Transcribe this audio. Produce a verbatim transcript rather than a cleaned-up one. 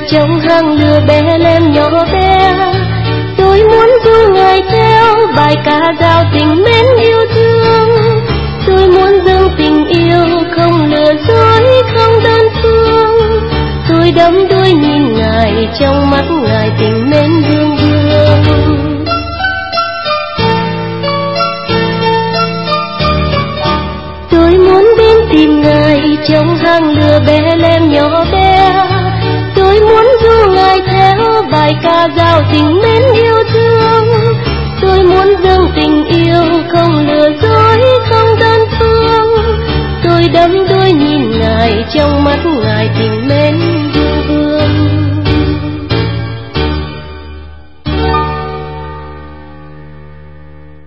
trong hang lửa bé lem nhỏ bé. Tôi muốn du ngài theo bài ca dao tình mến yêu thương. Tôi muốn dâng tình yêu không lừa dối không đơn phương. Tôi đắm đuối nhìn ngài, trong mắt ngài tình mến hương hương. Tôi muốn đến tìm ngài trong hang lửa bé lem nhỏ bé. Tôi muốn du ngài theo bài ca dao tình mến yêu thương. Tôi muốn dâng tình yêu không lừa dối không đơn phương. Tôi đắm đuối nhìn ngài, trong mắt ngài tình